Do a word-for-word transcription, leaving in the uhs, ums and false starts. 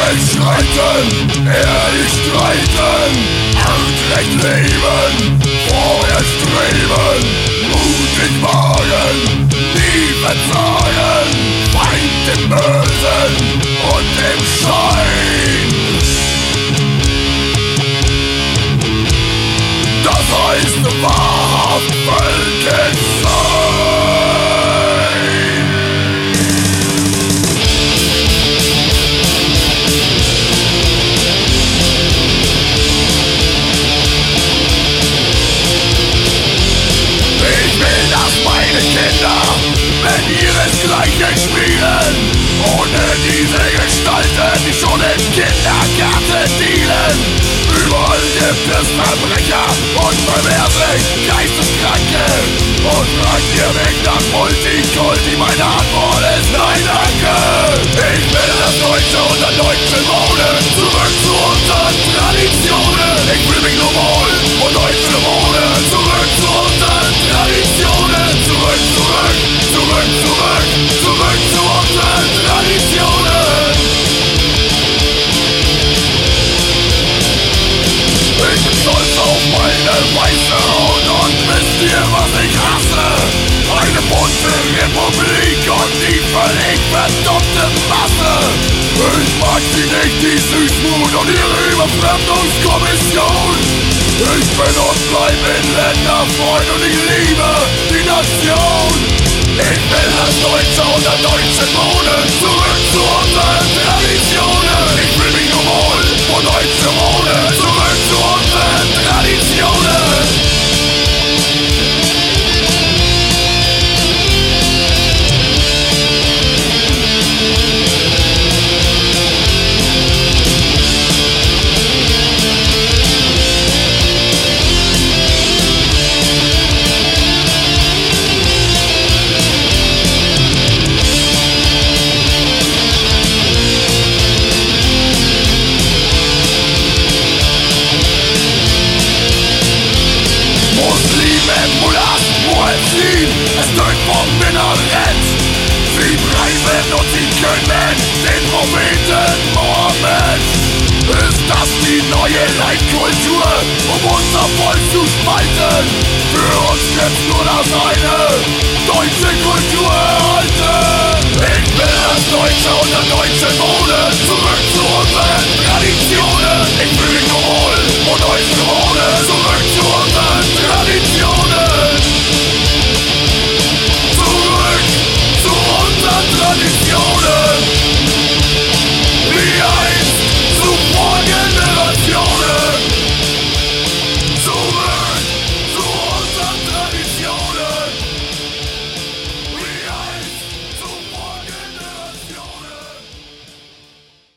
es schreiten, ehrlich streiten, artrecht leben, vorwärts streben, mutig wagen, nie verzagen, Feind im Bösen und im Schein. Das heißt wahrhaft Völkes sein. Ich will, dass meine Kinder mit ihresgleichen spielen, ohne diese Gestalten, die schon im Kindergarten dienen. Überall gibt es Verbrecher und perverse Geisteskranke. Und fragt ihr Weg nach Multikulti, meine Antwort ist nein, danke. Ich will das Deutsche unter Deutschen wohnen, zurück zu unseren Traditionen. Ich will mich nur wohl und Deutsche wohnen, zurück zu unseren Traditionen. Zurück, zurück, zurück, zurück, zurück zu unseren Traditionen. Ich bin stolz auf meine weiße Haut und wisst ihr, was ich hasse? Eine bunte Republik und die völlig verdummte Masse. Ich mag sie nicht, die Süßmut und ihre Überfremdungskommission. Ich bin und bleib in Länderfreund und ich liebe die Nation. Ich will das Deutsche unter Deutschen wohnen, zurück zu unseren Traditionen. Ich will mich nur wohl und Deutsche wohnen, zurück zu unseren Traditionen. Es tönt vom Minarett. Sie preisen und sie können den Propheten Mohammed. Ist das die neue Leitkultur, um unser Volk zu spalten? Für uns gibt's nur das eine, deutsche Kultur erhalten. Ich will das Deutsche unter Deutschen wohnen.